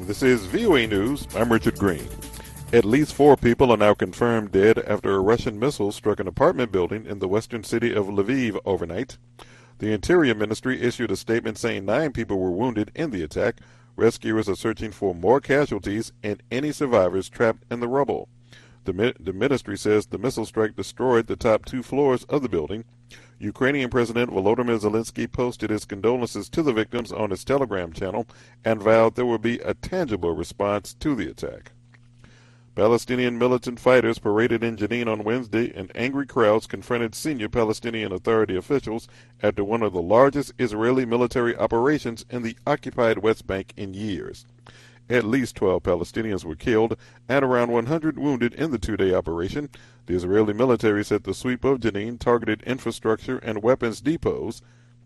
This is VOA News. I'm Richard Green. At least 4 people are now confirmed dead after a Russian missile struck an apartment building in the western city of Lviv overnight. The Interior Ministry issued a statement saying 9 people were wounded in the attack. Rescuers are searching for more casualties and any survivors trapped in the rubble. The ministry says the missile strike destroyed the top 2 floors of the building. Ukrainian President Volodymyr Zelensky posted his condolences to the victims on his Telegram channel and vowed there would be a tangible response to the attack. Palestinian militant fighters paraded in Jenin on Wednesday, and angry crowds confronted senior Palestinian Authority officials after one of the largest Israeli military operations in the occupied West Bank in years. At least 12 Palestinians were killed and around 100 wounded in the 2-day operation. The Israeli military said the sweep of Jenin targeted infrastructure and weapons depots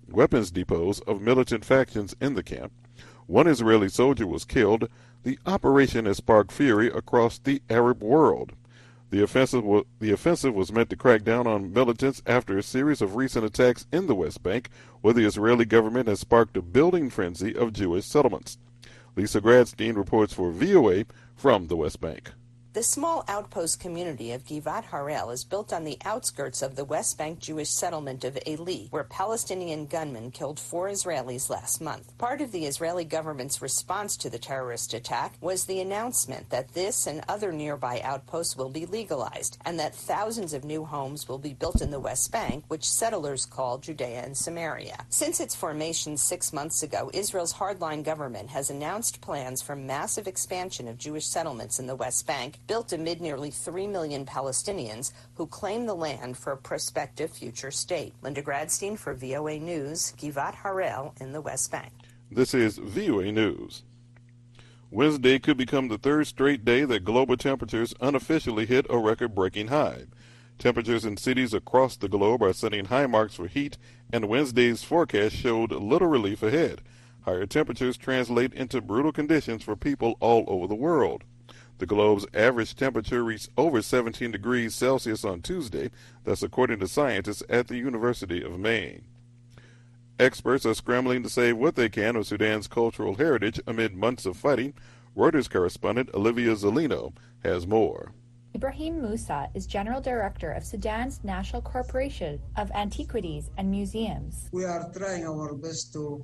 of militant factions in the camp. 1 Israeli soldier was killed. The operation has sparked fury across the Arab world. The offensive was meant to crack down on militants after a series of recent attacks in the West Bank, where the Israeli government has sparked a building frenzy of Jewish settlements. Lisa Gradstein reports for VOA from the West Bank. The small outpost community of Givat Harel is built on the outskirts of the West Bank Jewish settlement of Eli, where Palestinian gunmen killed 4 Israelis last month. Part of the Israeli government's response to the terrorist attack was the announcement that this and other nearby outposts will be legalized, and that thousands of new homes will be built in the West Bank, which settlers call Judea and Samaria. Since its formation 6 months ago, Israel's hardline government has announced plans for massive expansion of Jewish settlements in the West Bank, built amid nearly 3 million Palestinians who claim the land for a prospective future state. Linda Gradstein for VOA News, Givat Harel in the West Bank. This is VOA News. Wednesday could become the 3rd straight day that global temperatures unofficially hit a record-breaking high. Temperatures in cities across the globe are setting high marks for heat, and Wednesday's forecast showed little relief ahead. Higher temperatures translate into brutal conditions for people all over the world. The globe's average temperature reached over 17 degrees Celsius on Tuesday. That's according to scientists at the University of Maine. Experts are scrambling to save what they can of Sudan's cultural heritage amid months of fighting. Reuters correspondent Olivia Zolino has more. Ibrahim Musa is General Director of Sudan's National Corporation of Antiquities and Museums. We are trying our best to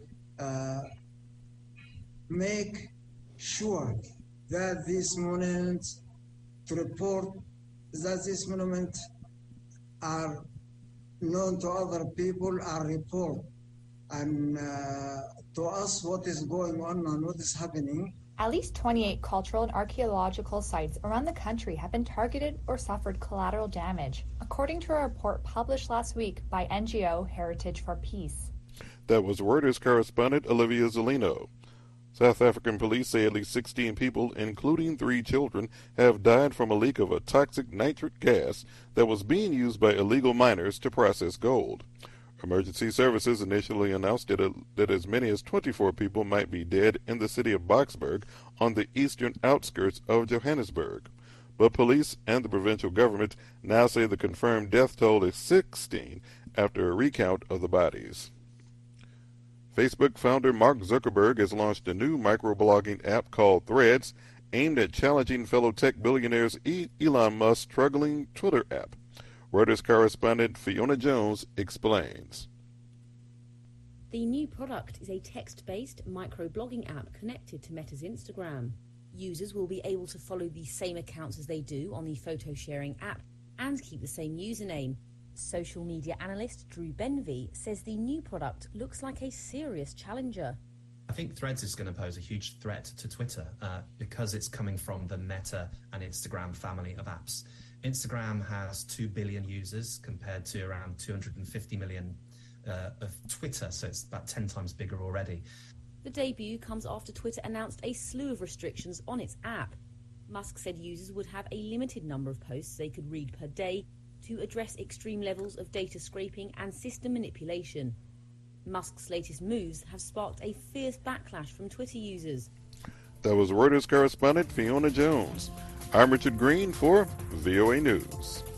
make sure that these monuments, to report that these monuments are known to other people, are report and to us what is going on and what is happening. At least 28 cultural and archaeological sites around the country have been targeted or suffered collateral damage, according to a report published last week by NGO Heritage for Peace. That was Reuters correspondent Olivia Zolino. South African police say at least 16 people, including 3 children, have died from a leak of a toxic nitric gas that was being used by illegal miners to process gold. Emergency services initially announced that as many as 24 people might be dead in the city of Boksburg on the eastern outskirts of Johannesburg. But police and the provincial government now say the confirmed death toll is 16 after a recount of the bodies. Facebook founder Mark Zuckerberg has launched a new microblogging app called Threads, aimed at challenging fellow tech billionaires Elon Musk's struggling Twitter app. Reuters correspondent Fiona Jones explains. The new product is a text-based microblogging app connected to Meta's Instagram. Users will be able to follow the same accounts as they do on the photo-sharing app and keep the same username. Social media analyst Drew Benvey says the new product looks like a serious challenger. I think Threads is going to pose a huge threat to Twitter because it's coming from the Meta and Instagram family of apps. Instagram has 2 billion users compared to around 250 million of Twitter, so it's about 10 times bigger already. The debut comes after Twitter announced a slew of restrictions on its app. Musk said users would have a limited number of posts they could read per day to address extreme levels of data scraping and system manipulation. Musk's latest moves have sparked a fierce backlash from Twitter users. That was Reuters correspondent Fiona Jones. I'm Richard Green for VOA News.